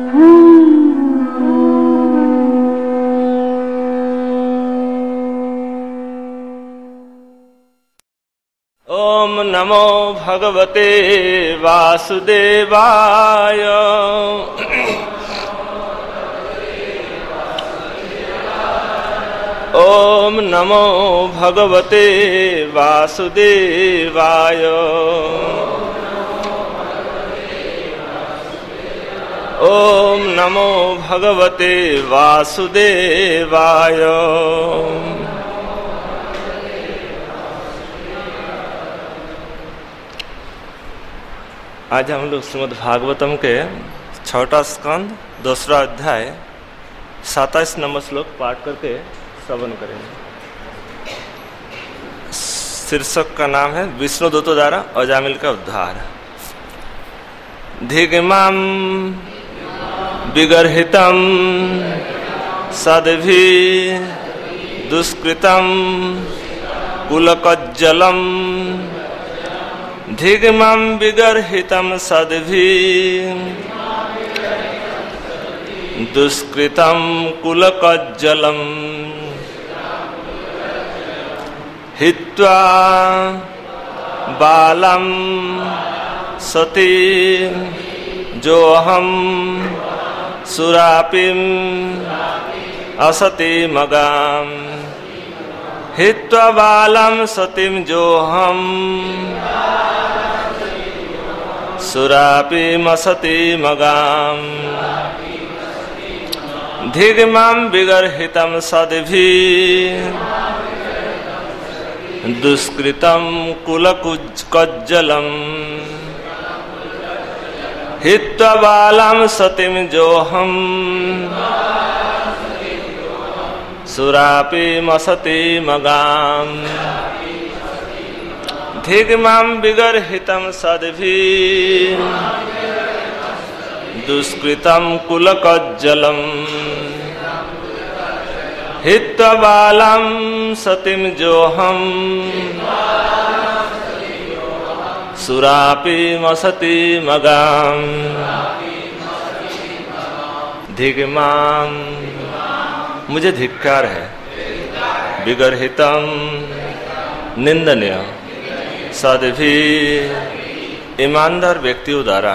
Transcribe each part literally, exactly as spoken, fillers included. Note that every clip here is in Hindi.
ओम नमो भगवते वासुदेवाय। ओम नमो भगवते वासुदेवाय। ओम नमो भगवते वासुदेवाय। आज हम लोग श्रीमद् भागवतम के छठा स्कंद दूसरा अध्याय सत्ताईस नंबर श्लोक पाठ करके श्रवण करेंगे। शीर्षक का नाम है विष्णुदूतों द्वारा अजामिल का उद्धार। धिग्माम विगर्हितम सद्भि दुष्कृतम कुलकज्जलम। धिग्मं विगर्हितं सद्भि दुष्कृतं कुलकज्जलम्। हित्वा बालं सती जोऽहं सुरापिम् असति मगाम्। हित्वा बालं सतीं जोऽहं सुरापिमसति मगाम्। धिग्मं विगर्हितं सद्भि दुष्कृतं कुलकज्जलम्। हित्वा बालं सतीं जोऽहं सुरापिमसति मगाम्। धिग्मं विगर्हितं सद्भि दुष्कृतं कुलकज्जलम्। हित्वा बालं सतीं जोऽहं सुरापिमसति मगाम्। धिग्मं मुझे धिक्कार है, विगर्हितम निंदनीय, सद्भि ईमानदार व्यक्तियों द्वारा,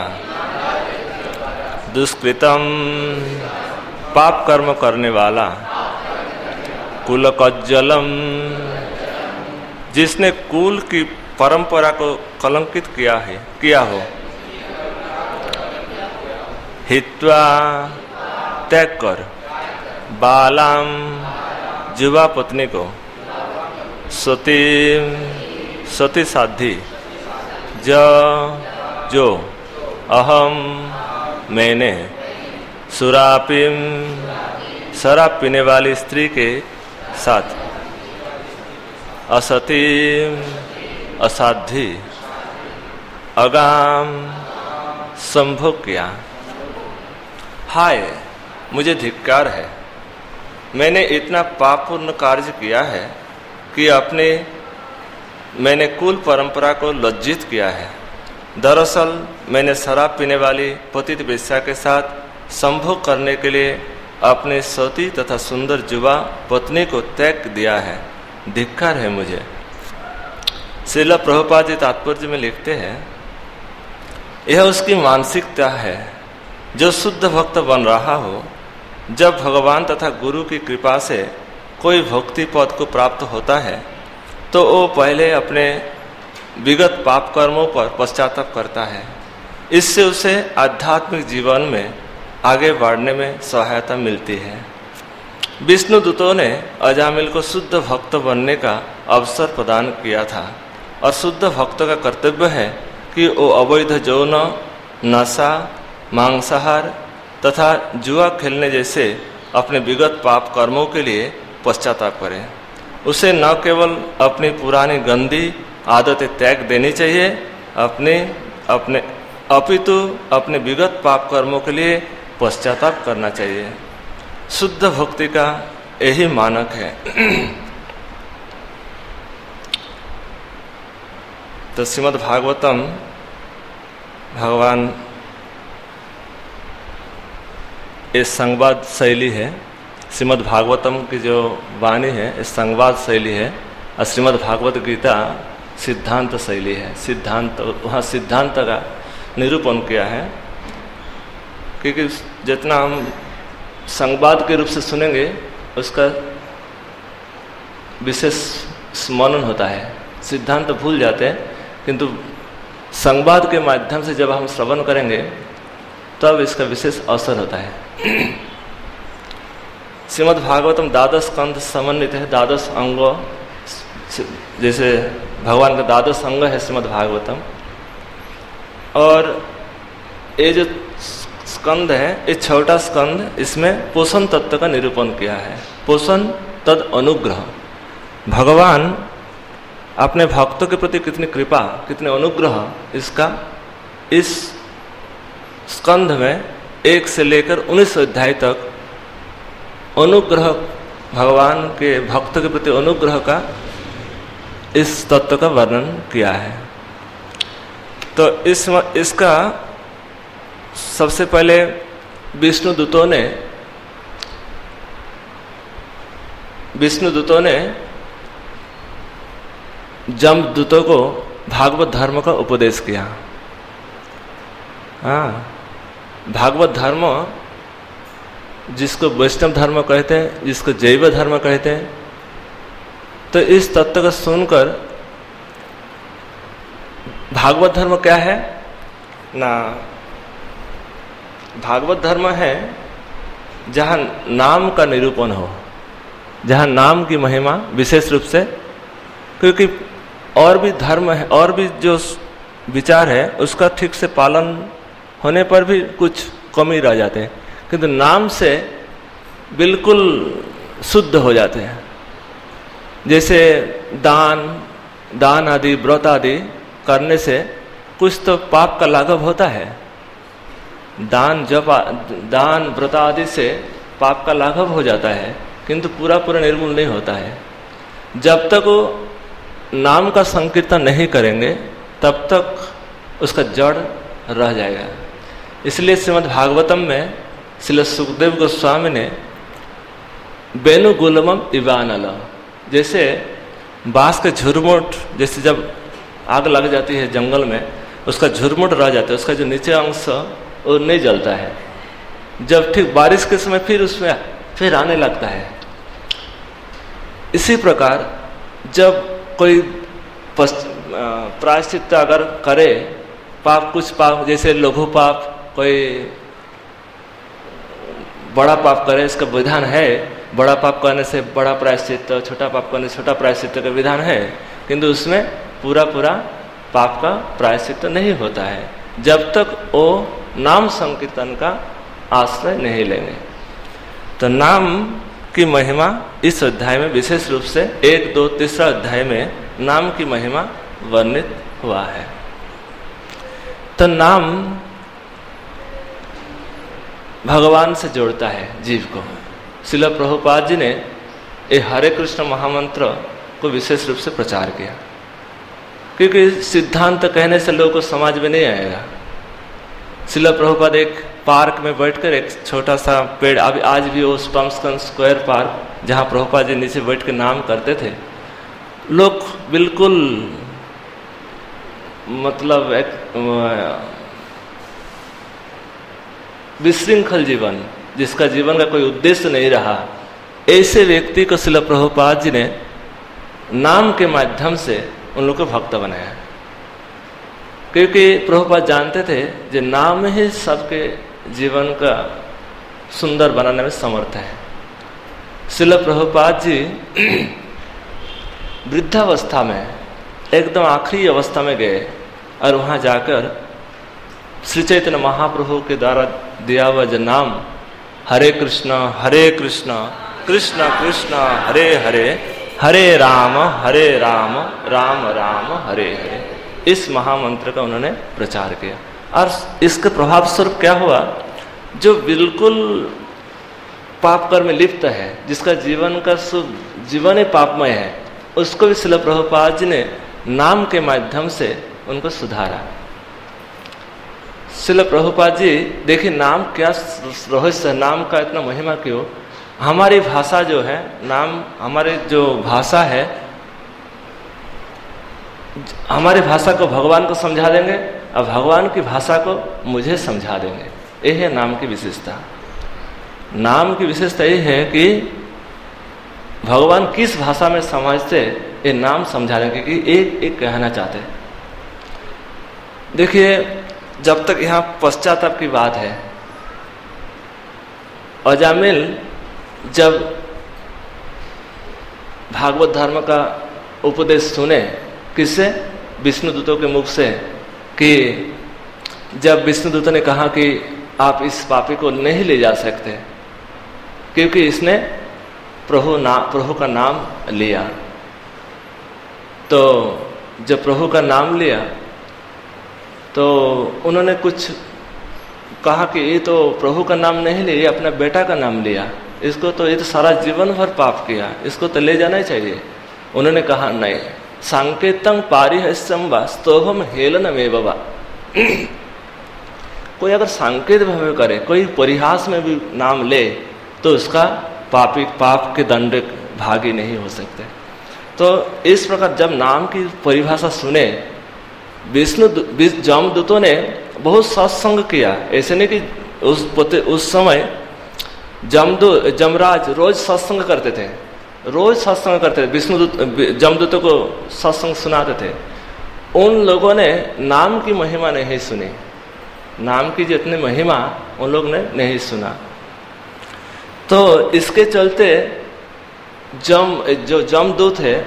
दुष्कृतम पाप कर्म करने वाला, कुलकज्जलम जिसने कुल की परंपरा को कलंकित किया है किया हो। हित्वा त्याग कर, बालाम जुवा पत्नी को, सती सती साध्वी, ज जो अहम मैंने, सुरापिम शराब पीने वाली स्त्री के साथ, असती असाध्वी अगाम संभोग किया। हाय मुझे धिक्कार है, मैंने इतना पापपूर्ण कार्य किया है कि अपने मैंने कुल परंपरा को लज्जित किया है। दरअसल मैंने शराब पीने वाली पतित वेश्या के साथ संभोग करने के लिए अपने सती तथा सुंदर युवा पत्नी को त्याग दिया है। धिक्कार है मुझे। श्रील प्रभुपाद जी तात्पर्य में लिखते हैं, यह उसकी मानसिकता है जो शुद्ध भक्त बन रहा हो। जब भगवान तथा गुरु की कृपा से कोई भक्ति पद को प्राप्त होता है तो वो पहले अपने विगत पाप कर्मों पर पश्चाताप करता है। इससे उसे आध्यात्मिक जीवन में आगे बढ़ने में सहायता मिलती है। विष्णु दूतों ने अजामिल को शुद्ध भक्त बनने का अवसर प्रदान किया था और शुद्ध भक्त का कर्तव्य है कि वो अवैध यौन, नशा, मांसाहार तथा जुआ खेलने जैसे अपने विगत पाप कर्मों के लिए पश्चाताप करें। उसे न केवल अपनी पुरानी गंदी आदतें त्याग देनी चाहिए, अपने अपने अपितु अपने विगत पाप कर्मों के लिए पश्चाताप करना चाहिए। शुद्ध भक्ति का यही मानक है। तो श्रीमद् भागवतम भगवान ये संवाद शैली है। श्रीमद् भागवतम की जो वाणी है ये संवाद शैली है, और श्रीमद् भागवत गीता सिद्धांत शैली है। सिद्धांत, वहाँ सिद्धांत का निरूपण किया है, क्योंकि जितना हम संवाद के रूप से सुनेंगे उसका विशेष स्मरण होता है। सिद्धांत भूल जाते हैं, किंतु संवाद के माध्यम से जब हम श्रवण करेंगे तब इसका विशेष असर होता है। श्रीमद् भागवतम द्वादश स्कंध समन्वित है, द्वादश अंग, जैसे भगवान का द्वादश अंग है श्रीमद् भागवतम। और ये जो स्कंद है, ये छोटा स्कंद, इसमें पोषण तत्व का निरूपण किया है। पोषण तद अनुग्रह, भगवान अपने भक्तों के प्रति कितनी कृपा, कितने अनुग्रह, इसका इस स्कंध में एक से लेकर उन्नीस अध्याय तक अनुग्रह, भगवान के भक्तों के प्रति अनुग्रह का इस तत्व का वर्णन किया है। तो इस इसका सबसे पहले विष्णु दूतों ने विष्णु दूतों ने जमदूतों को भागवत धर्म का उपदेश किया। हाँ, भागवत धर्म जिसको वैष्णव धर्म कहते हैं, जिसको जैव धर्म कहते हैं, तो इस तत्व को सुनकर भागवत धर्म क्या है ना, भागवत धर्म है जहाँ नाम का निरूपण हो, जहाँ नाम की महिमा विशेष रूप से, क्योंकि और भी धर्म है, और भी जो विचार है उसका ठीक से पालन होने पर भी कुछ कमी रह जाते हैं, किंतु नाम से बिल्कुल शुद्ध हो जाते हैं। जैसे दान दान आदि व्रत आदि करने से कुछ तो पाप का लाघव होता है। दान जब दान व्रत आदि से पाप का लाघव हो जाता है, किंतु पूरा पूरा निर्मूल नहीं होता है। जब तक वो नाम का संकीर्तन नहीं करेंगे तब तक उसका जड़ रह जाएगा। इसलिए श्रीमद् भागवतम में श्री सुखदेव गोस्वामी ने बेनु गुलमम इवानल, जैसे बांस के झुरमुट, जैसे जब आग लग जाती है जंगल में, उसका झुरमुट रह जाता है, उसका जो नीचे अंश वो नहीं जलता है। जब ठीक बारिश के समय फिर उसमें फिर आने लगता है। इसी प्रकार जब कोई प्रायश्चित अगर करे, पाप कुछ पाप, जैसे लघु पाप, कोई बड़ा पाप करे, इसका विधान है, बड़ा पाप करने से बड़ा प्रायश्चित, छोटा पाप करने से छोटा प्रायश्चित का विधान है, किंतु उसमें पूरा पूरा पाप का प्रायश्चित नहीं होता है जब तक वो नाम संकीर्तन का आश्रय नहीं लेंगे। तो नाम की महिमा इस अध्याय में विशेष रूप से एक दो तीसरा अध्याय में नाम की महिमा वर्णित हुआ है। तो नाम भगवान से जोड़ता है जीव को। श्रील प्रभुपाद जी ने ये हरे कृष्ण महामंत्र को विशेष रूप से प्रचार किया, क्योंकि सिद्धांत कहने से लोगों को समझ में नहीं आएगा। श्रील प्रभुपाद एक पार्क में बैठकर, एक छोटा सा पेड़, अभी आज भी वो स्टॉम्सकन स्क्वायर पार्क जहाँ प्रभुपाद जी नीचे बैठ के नाम करते थे, लोग बिल्कुल मतलब एक विशृंखल जीवन, जिसका जीवन का कोई उद्देश्य नहीं रहा, ऐसे व्यक्ति को श्रील प्रभुपाद जी ने नाम के माध्यम से उन लोग को भक्त बनाया। क्योंकि प्रभुपाद जानते थे कि नाम ही सबके जीवन का सुंदर बनाने में समर्थ है। श्रील प्रभुपाद जी वृद्धावस्था में, एकदम आखिरी अवस्था में गए और वहाँ जाकर श्री चैतन्य महाप्रभु के द्वारा दिया हुआ जो नाम हरे कृष्ण हरे कृष्ण कृष्ण कृष्ण हरे हरे हरे राम हरे राम राम राम हरे हरे, इस महामंत्र का उन्होंने प्रचार किया। और इसके प्रभाव स्वरूप क्या हुआ, जो बिल्कुल पाप कर्म में लिप्त है, जिसका जीवन का जीवन ही पापमय है, उसको भी श्रील प्रभुपाद जी ने नाम के माध्यम से उनको सुधारा। श्रील प्रभुपाद जी देखिए, नाम क्या रहस्य, नाम का इतना महिमा क्यों। हमारी भाषा जो है, नाम हमारे जो भाषा है, हमारी भाषा को भगवान को समझा देंगे और भगवान की भाषा को मुझे समझा देंगे। ये है नाम की विशेषता। नाम की विशेषता ये है कि भगवान किस भाषा में समझते, ये नाम समझा देंगे कि एक एक कहना चाहते। देखिए, जब तक यहाँ पश्चाताप की बात है, अजामिल जब भागवत धर्म का उपदेश सुने, किससे? विष्णुदूतों के मुख से, कि जब विष्णुदूतों ने कहा कि आप इस पापी को नहीं ले जा सकते क्योंकि इसने प्रभु ना प्रभु का नाम लिया। तो जब प्रभु का नाम लिया तो उन्होंने कुछ कहा कि ये तो प्रभु का नाम नहीं लिया, ये अपना बेटा का नाम लिया, इसको तो ये तो सारा जीवन भर पाप किया, इसको तो ले जाना ही चाहिए। उन्होंने कहा नहीं, सांकेतं पारिहास्यं स्तोभम हेलन में बाबा। कोई अगर सांकेत भाव करे, कोई परिहास में भी नाम ले, तो उसका पापी पाप के दंड भागी नहीं हो सकते। तो इस प्रकार जब नाम की परिभाषा सुने, विष्णु जमदूतों ने बहुत सत्संग किया। ऐसे नहीं कि उस पोते उस समय जमदू जमराज रोज सत्संग करते थे, रोज सत्संग करते थे, विष्णुदूत जमदूतों को सत्संग सुनाते थे। उन लोगों ने नाम की महिमा नहीं सुनी, नाम की जितनी महिमा उन लोग ने नहीं सुना। तो इसके चलते जम जो जमदूत है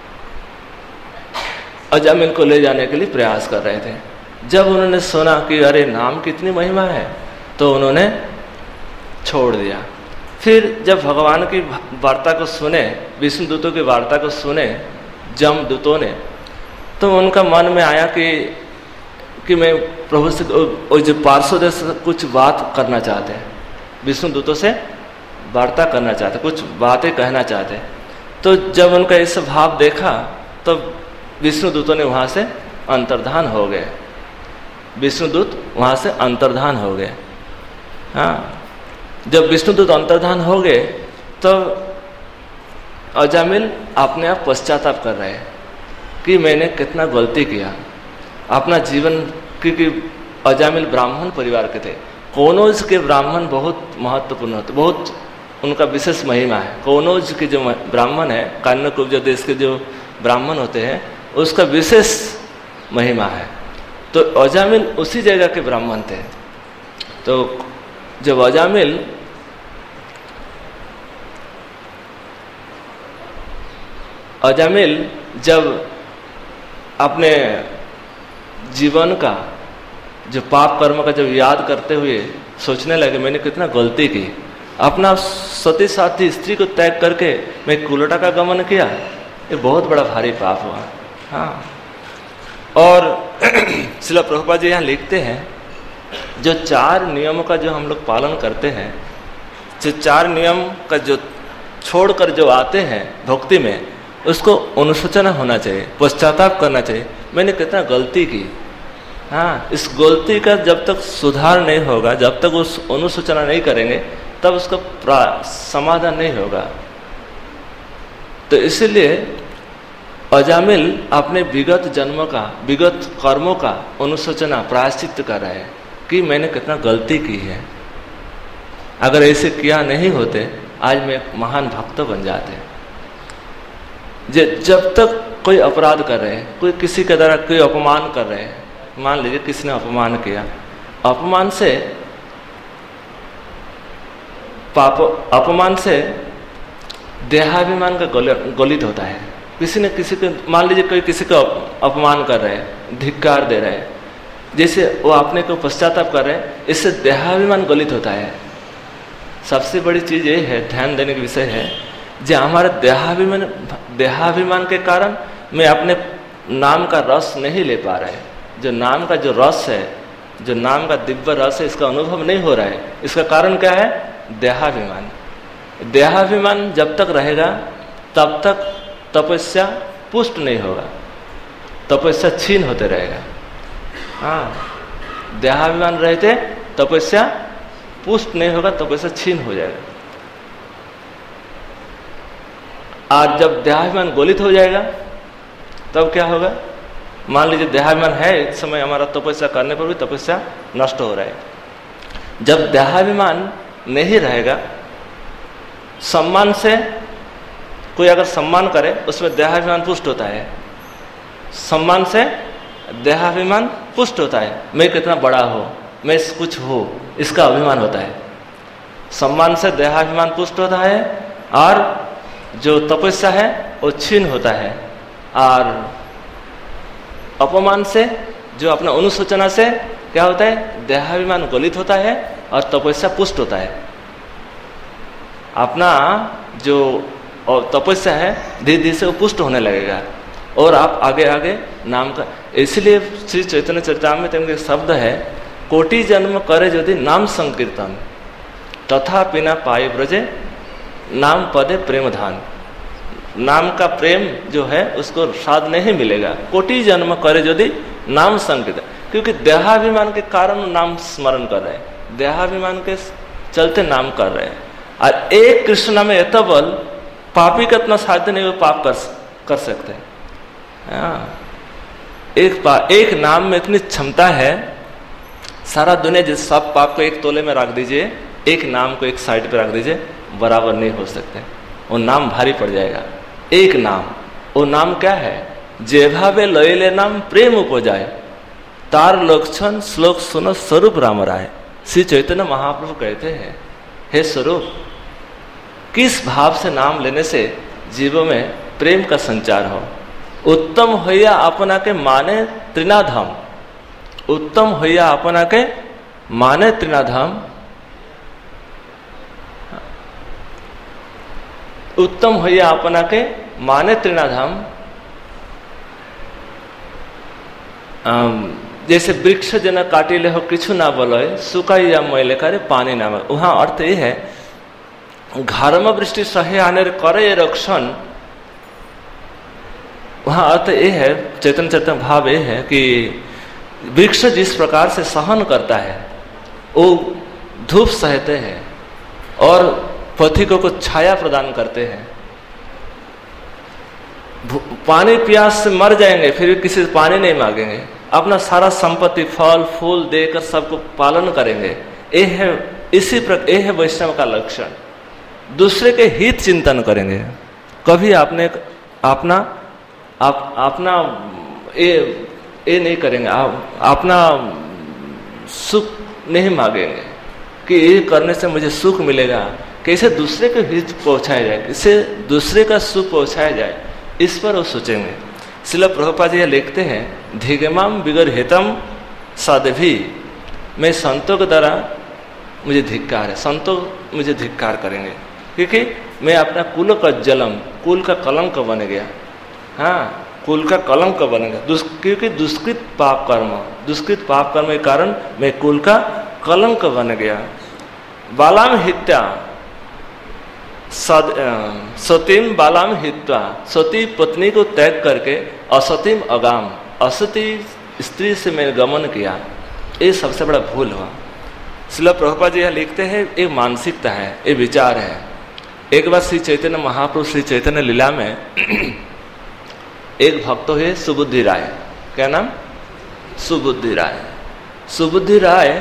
अजामिल को ले जाने के लिए प्रयास कर रहे थे। जब उन्होंने सुना कि अरे नाम की इतनी महिमा है, तो उन्होंने छोड़ दिया। फिर जब भगवान की वार्ता को सुने, विष्णुदूतों की वार्ता को सुने जमदूतों ने, तो उनका मन में आया कि कि मैं प्रभु से और जो पार्षद से कुछ बात करना चाहते हैं, विष्णुदूतों से वार्ता करना चाहते, कुछ बातें कहना चाहते। तो जब उनका इस भाव देखा, तो विष्णुदूतों ने वहाँ से अंतर्धान हो गए, विष्णुदूत वहाँ से अंतर्धान हो गए। हाँ, जब विष्णुदूत अंतर्धान हो गए, तो अजामिल अपने आप पश्चाताप कर रहे हैं कि मैंने कितना गलती किया अपना जीवन। क्योंकि अजामिल ब्राह्मण परिवार के थे। कौनौज के ब्राह्मण बहुत महत्वपूर्ण होते, बहुत उनका विशेष महिमा है। कौनौज के जो ब्राह्मण है, कान्यकुब्ज देश के जो ब्राह्मण होते हैं, उसका विशेष महिमा है। तो अजामिल उसी जगह के ब्राह्मण थे। तो जब अजामिल अजामिल जब अपने जीवन का जो पाप कर्म का जब याद करते हुए सोचने लगे, मैंने कितना गलती की, अपना सती साथी स्त्री को त्याग करके मैं कुलटा का गमन किया, ये बहुत बड़ा भारी पाप हुआ। हाँ, और श्रील प्रभुपाद जी यहाँ लिखते हैं, जो चार नियमों का जो हम लोग पालन करते हैं, जो चार नियम का जो छोड़कर जो आते हैं भक्ति में, उसको अनुशोचना होना चाहिए, पश्चाताप करना चाहिए, मैंने कितना गलती की। हाँ, इस गलती का जब तक सुधार नहीं होगा, जब तक उस अनुशोचना नहीं करेंगे, तब उसका समाधान नहीं होगा। तो इसलिए अजामिल अपने विगत जन्मों का, विगत कर्मों का अनुशोचना प्रायश्चित कर रहे हैं कि मैंने कितना गलती की है। अगर ऐसे किया नहीं होते, आज मैं महान भक्त बन जाते। जब तक कोई अपराध कर रहे हैं, कोई किसी के द्वारा कोई अपमान कर रहे हैं, मान लीजिए किसी ने अपमान किया, अपमान से पाप अपमान से देहाभिमान का गलित होता है। किसी ने किसी को, मान लीजिए कोई किसी को अपमान कर रहे हैं, धिक्कार दे रहे हैं, जैसे वो अपने को पश्चाताप कर रहे हैं, इससे देहाभिमान गलित होता है। सबसे बड़ी चीज ये है, ध्यान देने का विषय है, जो हमारे देहाभिमान देहाभिमान के कारण मैं अपने नाम का रस नहीं ले पा रहे। जो नाम का जो रस है, जो नाम का दिव्य रस है, इसका अनुभव नहीं हो रहा है। इसका कारण क्या है? देहाभिमान। देहाभिमान जब तक रहेगा, तब तक तपस्या पुष्ट नहीं होगा, तपस्या छीन होते रहेगा। हाँ, देहाभिमान रहते तपस्या पुष्ट नहीं होगा, तपस्या छीन हो जाएगा। और जब देहाभिमान गलित हो जाएगा तब क्या होगा? मान लीजिए देहाभिमान है इस समय, हमारा तपस्या करने पर भी तपस्या नष्ट हो रहा है। जब देहाभिमान नहीं रहेगा, सम्मान से कोई अगर सम्मान करे उसमें देहाभिमान पुष्ट होता है, सम्मान से देहाभिमान पुष्ट होता है। मैं कितना बड़ा हो, मैं कुछ हो, इसका अभिमान होता है। सम्मान से देहाभिमान पुष्ट होता है और जो तपस्या है वो छीन होता है। और अपमान से, जो अपना अनुशोचना से क्या होता है? देहाभिमान गलित होता है और तपस्या पुष्ट होता है। अपना जो तपस्या है धीरे धीरे से वो पुष्ट होने लगेगा और आप आगे आगे नाम का। इसलिए श्री चैतन्य चरितामृत में शब्द है, कोटि जन्म करे यदि नाम संकीर्तन तथा बिना पाए ब्रजे नाम पदे प्रेम धान। नाम का प्रेम जो है उसको स्वाद नहीं मिलेगा, कोटि जन्म करे यदि नाम संकीर्तन। क्योंकि देहाभिमान के कारण नाम स्मरण कर रहे हैं, देहाभिमान के चलते नाम कर रहे हैं। और एक कृष्ण नाम में इतना बल, पापी का इतना साध्य नहीं वो पाप कर कर सकते हैं। एक एक नाम में इतनी क्षमता है, सारा दुनिया जिस सब पाप को एक तोले में रख दीजिए, एक नाम को एक साइड पे रख दीजिए, बराबर नहीं हो सकते। वो नाम भारी पड़ जाएगा। एक नाम, वो नाम क्या है? जेभावे लयले नाम प्रेम उपजाए, तार लक्षण श्लोक सुनो स्वरूप राम राय। श्री चैतन्य महाप्रभु कहते हैं, हे स्वरूप, किस भाव से नाम लेने से जीवों में प्रेम का संचार हो। उत्तम होया अपना के माने त्रिनाधाम, उत्तम होया अपना के माने त्रिनाधाम, उत्तम होया अपना के माने त्रिनाधाम। जैसे वृक्ष जना काटिले हो किछु ना बोले, सुकाई या मैले करे पानी ना। वहां अर्थ ये है, घर्म वृष्टि सहे आने करे रक्षण। वहां अर्थ ये है, चेतन चेतन भाव ये है कि वृक्ष जिस प्रकार से सहन करता है, वो धूप सहते हैं और पथिकों को छाया प्रदान करते हैं। पानी प्यास से मर जाएंगे फिर भी किसी से पानी नहीं मांगेंगे, अपना सारा संपत्ति फल फूल देकर सबको पालन करेंगे। ये है, इसी प्रकार ये है वैष्णव का लक्षण। दूसरे के हित चिंतन करेंगे, कभी आपने अपना आप अपना ये ये नहीं करेंगे, आप अपना सुख नहीं मांगेंगे कि ये करने से मुझे सुख मिलेगा। कैसे दूसरे के हित पहुंचाया जाए, कैसे दूसरे का सुख पहुंचाया जाए, इस पर वो सोचेंगे। श्रील प्रभुपाद जी लिखते हैं, धिगमाम बिगर हितम साधवी। मैं संतों के द्वारा मुझे धिक्कार है, संतों मुझे धिक्कार करेंगे क्योंकि मैं अपना कुल का जलम, कुल का कलंक बन गया। हाँ, कुल का कलंक बन गया, दुष्, क्योंकि दुष्कृत पाप कर्म, दुष्कृत पाप कर्म के कारण मैं कुल का कलंक बन गया। बालाम हित्या सतीम बालाम हित्वा, सती पत्नी को त्याग करके असतीम अगाम, असती स्त्री से मैंने गमन किया। ये सबसे बड़ा भूल हुआ। श्रील प्रभुपाद जी लिखते हैं, एक मानसिकता है, ये विचार है। एक बार श्री चैतन्य महाप्रभु श्री चैतन्य लीला में एक भक्त है सुबुद्धि राय। क्या नाम? सुबुद्धि राय। सुबुद्धि राय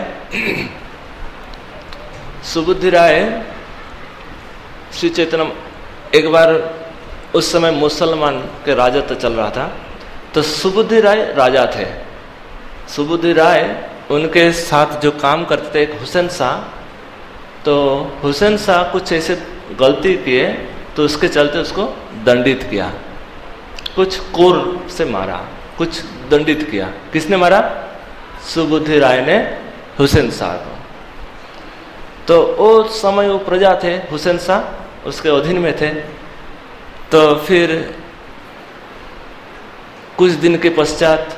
सुबुद्धि राय श्री चैतन्य, एक बार उस समय मुसलमान के राजत्व चल रहा था, तो सुबुद्धि राय राजा थे। सुबुद्धि राय उनके साथ जो काम करते थे एक हुसैन शाह, तो हुसैन शाह कुछ ऐसे गलती किए तो उसके चलते उसको दंडित किया, कुछ कोर से मारा, कुछ दंडित किया। किसने मारा? सुबुद्धि राय ने हुसैन शाह को। तो वो समय वो प्रजा थे, हुसैन शाह उसके अधीन में थे। तो फिर कुछ दिन के पश्चात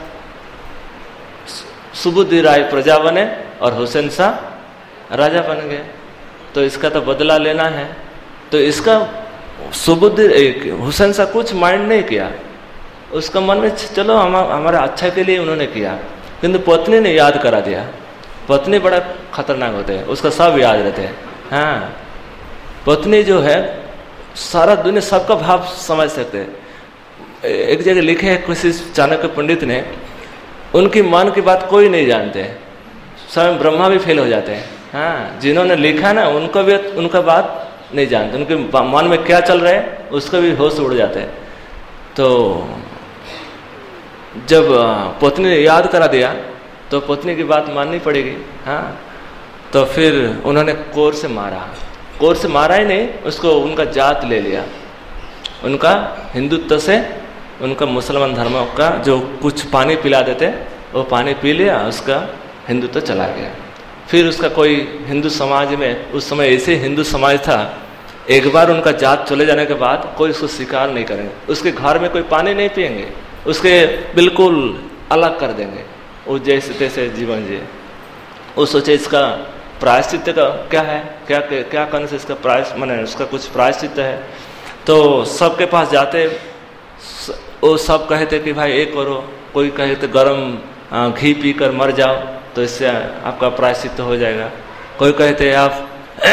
सुबुद्धि राय प्रजा बने और हुसैन शाह राजा बन गए। तो इसका तो बदला लेना है। तो इसका सुबुद्धि हुसैन शाह कुछ माइंड नहीं किया, उसका मन में चलो हम हमारे अच्छा के लिए उन्होंने किया, किंतु पत्नी ने याद करा दिया पत्नी बड़ा खतरनाक होते हैं, उसका सब याद रहते हैं। हाँ, पत्नी जो है सारा दुनिया सबका भाव समझ सकते हैं। एक जगह लिखे है किसी चाणक्य पंडित ने, उनकी मन की बात कोई नहीं जानते हैं, स्वयं ब्रह्मा भी फेल हो जाते हैं। हाँ, जिन्होंने लिखा ना उनको भी उनका बात नहीं जानते, उनके मन में क्या चल रहा है उसका भी होश उड़ जाते हैं। तो जब पत्नी ने याद करा दिया तो पत्नी की बात माननी पड़ेगी। हाँ, तो फिर उन्होंने कोर से मारा, कोर से मारा ही नहीं, उसको उनका जात ले लिया, उनका हिंदुत्व से उनका मुसलमान धर्म का जो कुछ पानी पिला देते वो पानी पी लिया, उसका हिंदुत्व चला गया। फिर उसका कोई हिंदू समाज में, उस समय ऐसे हिंदू समाज था, एक बार उनका जात चले जाने के बाद कोई उसको स्वीकार नहीं करेंगे, उसके घर में कोई पानी नहीं पिएंगे, उसके बिल्कुल अलग कर देंगे, वो जैसे तैसे जीवन जिए। वो सोचे इसका प्रायश्चित का क्या है, क्या क्या करने से इसका प्रायश्चित माने उसका कुछ प्रायश्चित है। तो सबके पास जाते, वो सब कहते कि भाई एक करो, कोई कहे तो गर्म घी पी कर मर जाओ तो इससे आपका प्रायश्चित हो जाएगा, कोई कहते आप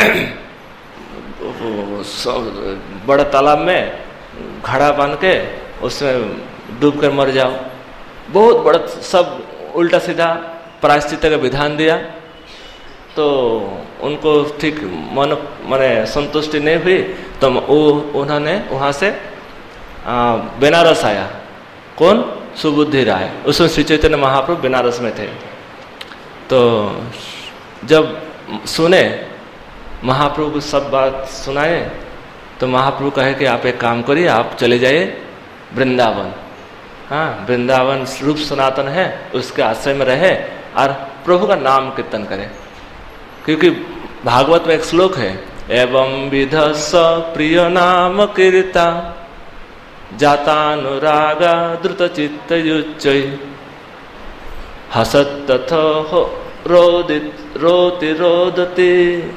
बड़ा तालाब में घड़ा बांध के उसमें डूब कर मर जाओ। बहुत बड़ा सब उल्टा सीधा प्रायश्चित का विधान दिया। तो उनको ठीक मन माने संतुष्टि नहीं हुई, तो वो उन्होंने वहाँ से बनारस आया। कौन? सुबुद्धि राय। उसमें श्री चैतन्य महाप्रभु बनारस में थे। तो जब सुने महाप्रभु को सब बात सुनाए, तो महाप्रभु कहे कि आप एक काम करिए, आप चले जाइए वृंदावन। हाँ, वृंदावन रूप सनातन है, उसके आश्रय में रहे और प्रभु का नाम कीर्तन करें। क्योंकि भागवत में एक श्लोक है, एवं विध स प्रिय नाम कीर्ता जातानुरागा द्रुत चित्त युच्चै हसत तथो रोदित रोति रोदति।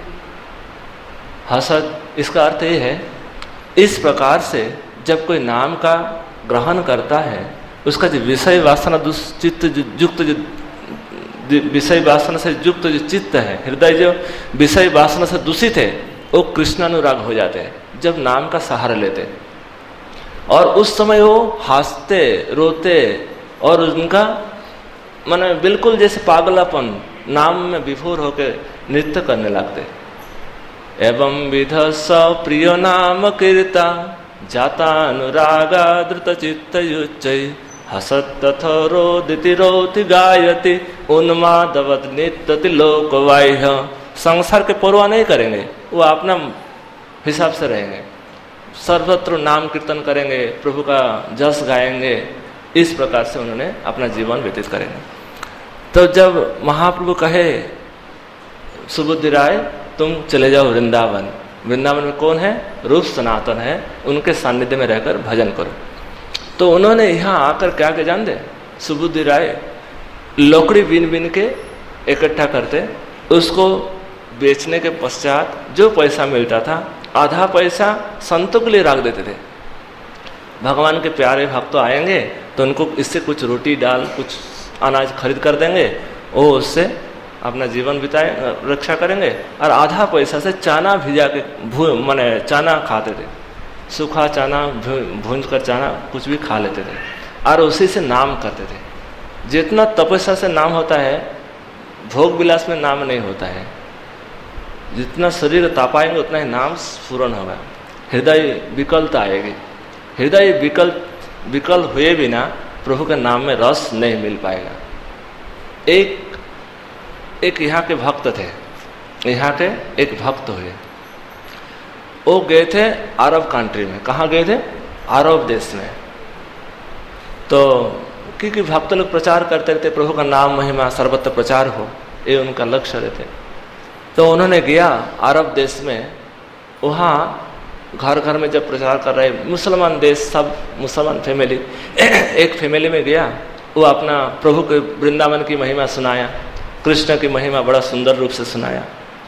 हसत, इसका अर्थ ये है, इस प्रकार से जब कोई नाम का ग्रहण करता है, उसका जो विषय वासना दुश्चित्त युक्त, जो विषय वासना से युक्त जो चित्त है, हृदय जो विषय वासना से दूषित है, वो कृष्णानुराग हो जाते हैं जब नाम का सहारा लेते। और उस समय वो हंसते रोते और उनका माने बिल्कुल जैसे पागलापन नाम में विभोर होकर नृत्य करने लगते। एवं विध स प्रिय नाम कीर्ता जातानुरागा द्रुत चित्त युच्चै हसत तथो रोदिति रोति गायति उन्मादवत नित्यति लोकवाह्य। संसार के परवाह नहीं करेंगे, वो अपना हिसाब से रहेंगे, सर्वत्र नाम कीर्तन करेंगे, प्रभु का जस गाएंगे। इस प्रकार से उन्होंने अपना जीवन व्यतीत करेंगे। तो जब महाप्रभु कहे सुबुद्धि राय तुम चले जाओ वृंदावन, वृंदावन में कौन है? रूप सनातन है, उनके सानिध्य में रहकर भजन करो। तो उन्होंने यहाँ आकर क्या के जान दे, सुबुद्धि राय लकड़ी बीन बीन के इकट्ठा करते, उसको बेचने के पश्चात जो पैसा मिलता था आधा पैसा संतों के लिए रख देते थे। भगवान के प्यारे भक्त आएंगे तो उनको इससे कुछ रोटी दाल कुछ अनाज खरीद कर देंगे, वो उससे अपना जीवन बिताए रक्षा करेंगे। और आधा पैसा से चाना भिजा के भू माने चाना खाते थे, सूखा चाना भूंज कर चाना कुछ भी खा लेते थे और उसी से नाम करते थे। जितना तपस्या से नाम होता है, भोग विलास में नाम नहीं होता है। जितना शरीर तापाएंगे उतना ही नाम स्फुरन होगा, हृदय विकलता आएगी। हृदय विकल विकल हुए बिना प्रभु के नाम में रस नहीं मिल पाएगा। एक एक यहाँ के भक्त थे, यहाँ के एक भक्त हुए, वो गए थे अरब कंट्री में। कहाँ गए थे? अरब देश में। तो क्योंकि भक्त लोग प्रचार करते रहते, प्रभु का नाम महिमा सर्वत्र प्रचार हो, ये उनका लक्ष्य रहते। तो उन्होंने गया अरब देश में, वहाँ घर घर में जब प्रचार कर रहे मुसलमान देश, सब मुसलमान फैमिली, एक फैमिली में गया, वो अपना प्रभु के वृंदावन की महिमा सुनाया, कृष्ण की महिमा बड़ा सुंदर रूप से सुनाया।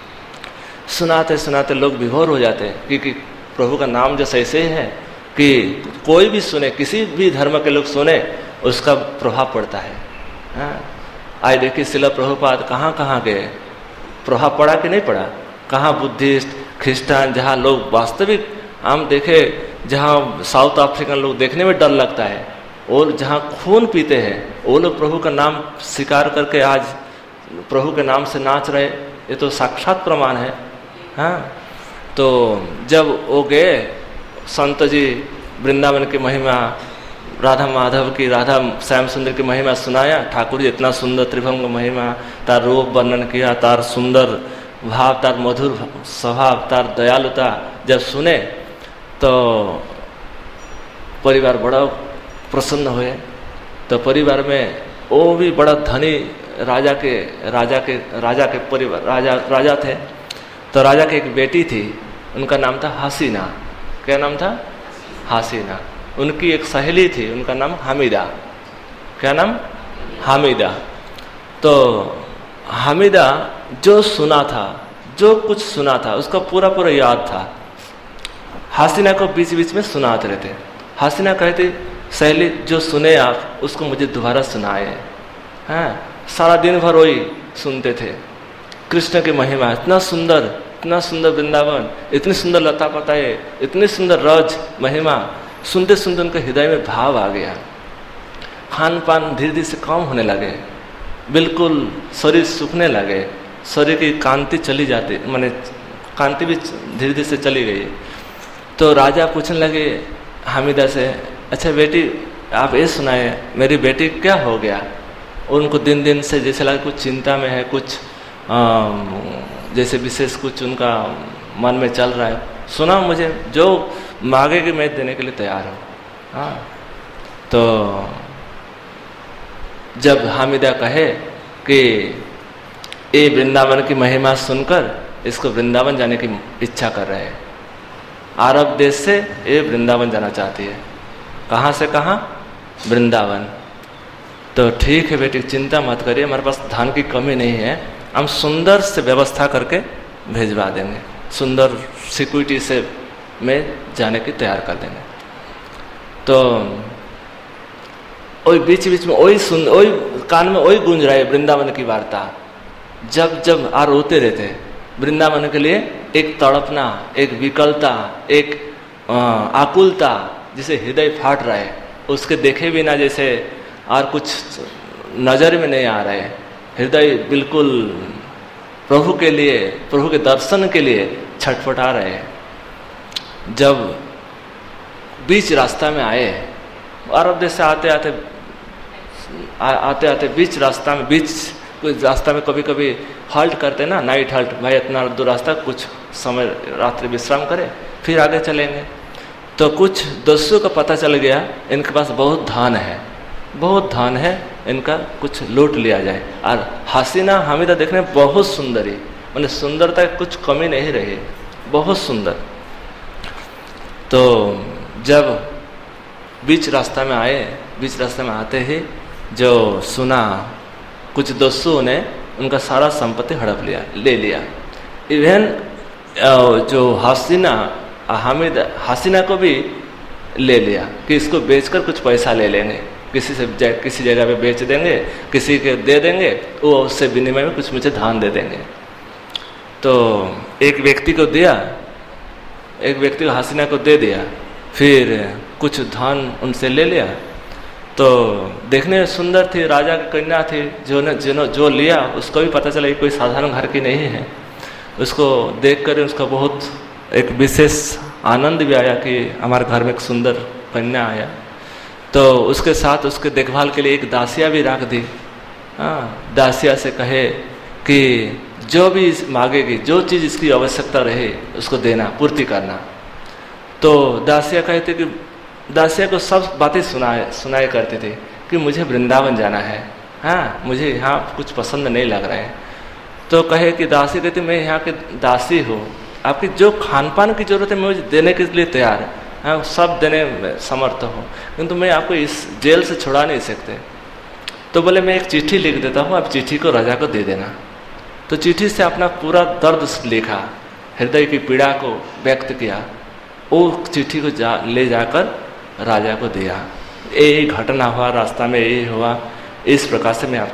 सुनाते सुनाते लोग विभोर हो जाते हैं, क्योंकि प्रभु का नाम जैसे ऐसे है कि कोई भी सुने, किसी भी धर्म के लोग सुने, उसका प्रभाव पड़ता है। हाँ, आज देखिए शिला प्रभुपाद कहाँ कहाँ गए, प्रभाव पड़ा कि नहीं पड़ा? कहाँ बुद्धिस्ट, क्रिश्चियन, जहाँ लोग वास्तविक हम देखे, जहाँ साउथ अफ्रीकन लोग देखने में डर लगता है, और जहाँ खून पीते हैं, वो लोग प्रभु का नाम स्वीकार करके आज प्रभु के नाम से नाच रहे, ये तो साक्षात प्रमाण है। हाँ, तो जब वो गए संत जी वृंदावन की महिमा, राधा माधव की, राधा श्याम सुंदर की महिमा सुनाया, ठाकुर जी इतना सुंदर त्रिभंग महिमा, तार रूप वर्णन किया, तार सुंदर भाव, तार मधुर स्वभाव, तार दयालुता जब सुने तो परिवार बड़ा प्रसन्न हुए। तो परिवार में वो भी बड़ा धनी राजा के राजा के राजा के परिवार राजा राजा थे। तो राजा की एक बेटी थी, उनका नाम था हसीना। क्या नाम था? हसीना। उनकी एक सहेली थी, उनका नाम हामिदा। क्या नाम? हामिदा। तो हामिदा जो सुना था, जो कुछ सुना था, उसका पूरा पूरा याद था। हसीना को बीच बीच में सुनाते रहते। हसीना कहती, सहेली जो सुने आप उसको मुझे दोबारा सुनाए। हाँ, सारा दिन भर वही सुनते थे। कृष्ण की महिमा इतना सुंदर, इतना सुंदर वृंदावन, इतनी सुंदर लता पताए, इतनी सुंदर रज महिमा, सुनते सुनते उनके हृदय में भाव आ गया। खान पान धीरे धीरे से कम होने लगे, बिल्कुल शरीर सूखने लगे, शरीर की कांति चली जाती, माने कांति भी धीरे धीरे से चली गई। तो राजा पूछने लगे हामिदा से, अच्छा बेटी आप ये सुनाए, मेरी बेटी क्या हो गया? उनको दिन दिन से जैसे लगा कुछ चिंता में है, कुछ आ, जैसे विशेष कुछ उनका मन में चल रहा है, सुना मुझे, जो मांगेगी मैं देने के लिए तैयार हूँ। हाँ, तो जब हामिदा कहे कि ये वृंदावन की महिमा सुनकर इसको वृंदावन जाने की इच्छा कर रहे हैं, अरब देश से ये वृंदावन जाना चाहती है। कहाँ से कहाँ? वृंदावन। तो ठीक है बेटी, चिंता मत करिए, हमारे पास धन की कमी नहीं है, हम सुंदर से व्यवस्था करके भेजवा देंगे, सुंदर सिक्योरिटी से में जाने की तैयार कर देंगे। तो वही बीच बीच में वही सुन, वही कान में वही गूंज रहा है वृंदावन की वार्ता। जब जब आ रोते रहते वृंदावन के लिए, एक तड़पना, एक विकलता, एक आकुलता, जिसे हृदय फाट रहा है, उसके देखे बिना जैसे और कुछ नजर में नहीं आ रहा है, हृदय बिल्कुल प्रभु के लिए, प्रभु के दर्शन के लिए छटपटा रहे हैं। जब बीच रास्ता में आए, अरब देश से आते आते आ, आते आते बीच रास्ता में, बीच कुछ रास्ता में कभी कभी हल्ट करते ना, नाइट हल्ट, भाई इतना दूर रास्ता, कुछ समय रात्रि विश्राम करें फिर आगे चलेंगे। तो कुछ दोस्तों का पता चल गया इनके पास बहुत धन है, बहुत धन है, इनका कुछ लूट लिया जाए। और हसीना हामिदा देखने में बहुत सुंदर ही, मतलब सुंदरता कुछ कमी नहीं रही, बहुत सुंदर। तो जब बीच रास्ता में आए, बीच रास्ते में आते ही जो सुना, कुछ दोस्तों ने उनका सारा संपत्ति हड़प लिया, ले लिया। इवन जो हसीना हामिद हसीना को भी ले लिया कि इसको बेचकर कुछ पैसा ले लेंगे, किसी से जै, किसी जगह पे बेच देंगे, किसी के दे देंगे, वो उससे विनिमय में कुछ मुझे धान दे देंगे। तो एक व्यक्ति को दिया, एक व्यक्ति को हसीना को दे दिया, फिर कुछ धान उनसे ले लिया। तो देखने में सुंदर थी, राजा की कन्या थी, जो ने जिन्हों जो लिया उसको भी पता चला कि कोई साधारण घर की नहीं है। उसको देखकर उसका बहुत एक विशेष आनंद भी आया कि हमारे घर में एक सुंदर कन्या आया। तो उसके साथ उसके देखभाल के लिए एक दासिया भी रख दी। हाँ, दासिया से कहे कि जो भी मांगेगी, जो चीज़ इसकी आवश्यकता रहे उसको देना, पूर्ति करना। तो दासिया कहते कि दासिया को सब बातें सुनाए सुनाए करते थे कि मुझे वृंदावन जाना है, हाँ मुझे यहाँ कुछ पसंद नहीं लग रहा है। तो कहे कि दासी कहती मैं यहाँ के दासी हूँ, आपकी जो खान पान की जरूरत है मैं मुझे देने के लिए तैयार है, हाँ सब देने में समर्थ हूँ, किंतु मैं आपको इस जेल से छुड़ा नहीं सकते। तो बोले मैं एक चिट्ठी लिख देता हूँ, आप चिट्ठी को राजा को दे देना। तो चिट्ठी से अपना पूरा दर्द लिखा, हृदय की पीड़ा को व्यक्त किया, वो चिट्ठी को जा ले जाकर राजा को दिया। ये घटना हुआ, रास्ता में ये हुआ, इस प्रकार से मैं आपके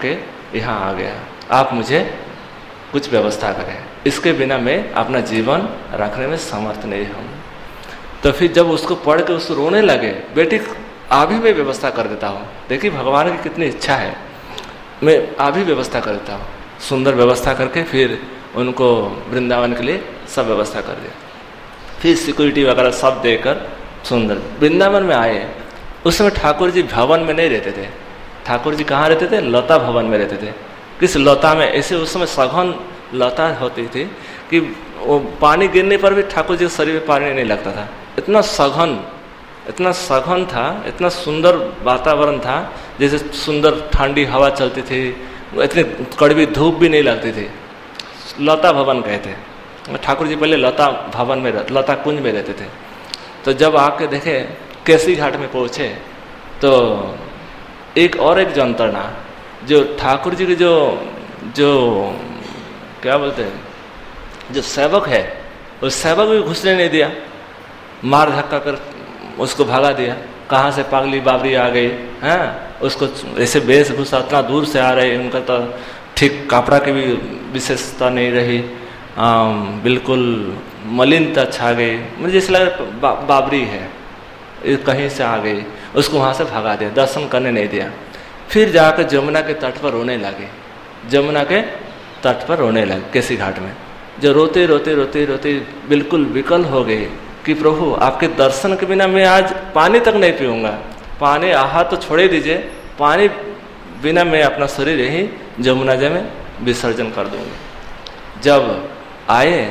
यहाँ आ गया, आप मुझे कुछ व्यवस्था करें, इसके बिना मैं अपना जीवन रखने में समर्थ नहीं हूँ। तो फिर जब उसको पढ़ के उसको रोने लगे, बेटी अभी मैं व्यवस्था कर देता हूँ। देखिए भगवान की कितनी इच्छा है, मैं अभी व्यवस्था कर देता हूँ। सुंदर व्यवस्था करके फिर उनको वृंदावन के लिए सब व्यवस्था कर दिया। फिर सिक्योरिटी वगैरह सब देकर सुंदर वृंदावन में आए। उस समय ठाकुर जी भवन में नहीं रहते थे। ठाकुर जी कहाँ रहते थे? लता भवन में रहते थे। किस लता में? ऐसे उस समय सघन लता होती थी कि वो पानी गिरने पर भी ठाकुर जी के शरीर में पानी नहीं लगता था। इतना सघन इतना सघन था, इतना सुंदर वातावरण था, जैसे सुंदर ठंडी हवा चलती थी, इतनी कड़वी धूप भी नहीं लगती थी। लता भवन कहते। ठाकुर जी पहले लता भवन में लता कुंज में रहते थे। तो जब आके देखे केसी घाट में पहुँचे तो एक और एक जंत्रणा, जो ठाकुर जी के जो जो क्या बोलते हैं, जो सेवक है, उस सेवक भी घुसने नहीं दिया, मार धक्का कर उसको भगा दिया। कहाँ से पागली बाबरी आ गई, हैं उसको ऐसे वेशभूषा इतना दूर से आ रहे, उनका तो ठीक कपड़ा की भी विशेषता नहीं रही, आ, बिल्कुल मलिनता छा गई, मुझे जैसे लगा बा, बाबरी है, कहीं से आ गई। उसको वहाँ से भगा दिया, दर्शन करने नहीं दिया। फिर जाकर जमुना के तट पर रोने लगे, जमुना के तट पर रोने लगे केसी घाट में। जो रोते रोते रोते रोते बिल्कुल विकल हो गए कि प्रभु आपके दर्शन के बिना मैं आज पानी तक नहीं पीऊँगा, पानी आहा तो छोड़ दीजिए, पानी बिना मैं अपना शरीर यही जमुना जी में विसर्जन कर दूँगी। जब आए